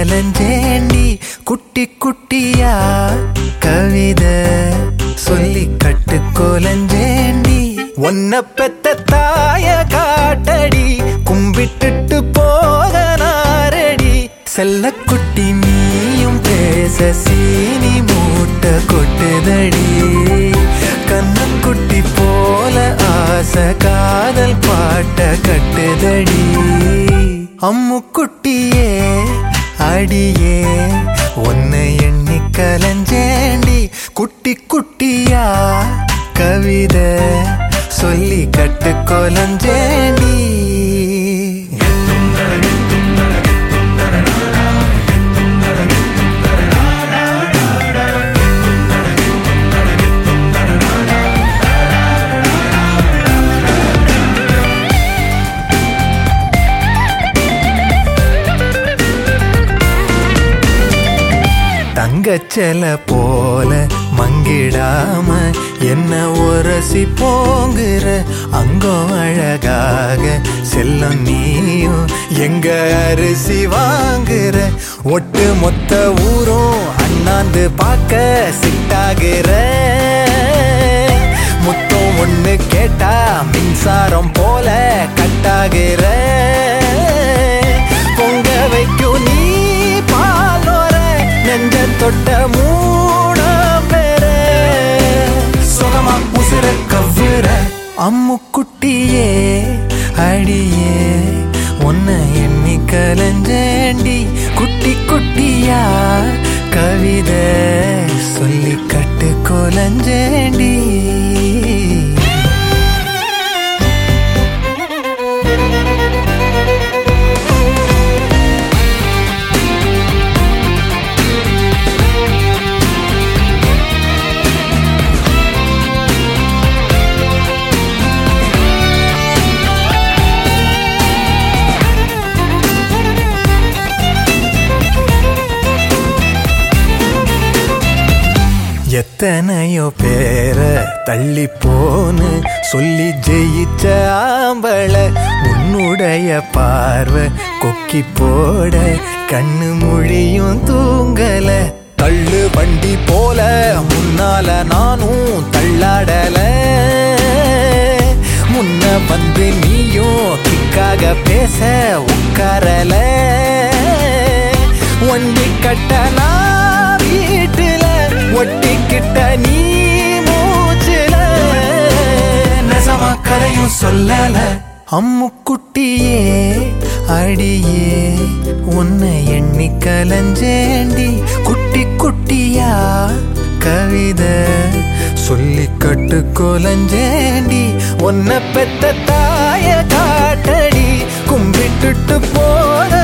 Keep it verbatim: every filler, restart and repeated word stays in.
கலஞ்சேண்டி குட்டி குட்டியா கவிதை சொல்லி கட்டு கொலஞ்சேண்டி ஒன்ன பெத்த தாய காட்டடி கும்பிட்டுட்டு போக நாரடி செல்ல குட்டி நீயும் பேச சீனி மூட்டை கொட்டுதடி கண்ணக்குட்டி போல ஆசை காதல் பாட்ட கட்டுதடி அம்மு குட்டியே அடியே உன்னை எண்ணி கலஞ்சேண்டி குட்டி குட்டியா கவிதை சொல்லி கட்டு கொலஞ்சேண்டி தங்கச்சல போல மங்கிடாம என்ன ஒரசி போங்குற அங்கோ அழகாக செல்லம் நீயும் எங்க அரிசி வாங்குற ஒட்டு மொத்த ஊரும் அண்ணாந்து பார்க்க சிட்டாகிற முத்தம் ஒண்ணு கேட்டா மின்சாரம் போல கட்டாகிற பொங்க வைக்கும் நீ பாலோர நெஞ்ச தொட்ட மூண பேர சுகமா உசுர கவ்வுற அம்மு குட்டியே அடியே உன்னை எண்ணி கலஞ்சேண்டி குட்டி குட்டியா கவிதை சொல்லி கட்டு கொலஞ்சேண்டி எத்தனையோ பேர தள்ளி போன்னு சொல்லி ஜெயிச்ச ஆம்பள உன்னுடைய பார்வை கொக்கி போட கண்ணு மொழியும் தூங்கல தள்ளு வண்டி போல முன்னால நானும் தள்ளாடல முன்ன வந்து நீயும் கிக்காக பேச உட்காரல வண்டி கட்டனா வீட்டுல ஒட்டிக்கிட்ட நீ மூச்சுல நெசமா கதையும் சொல்லல அம்மு குட்டியே அடியே உன்னை எண்ணி கலஞ்சேண்டி குட்டி குட்டியா கவிதை சொல்லி கட்டு கொலஞ்சேண்டி உன்னை பெத்த தாய காட்டடி கும்பிட்டுட்டு போற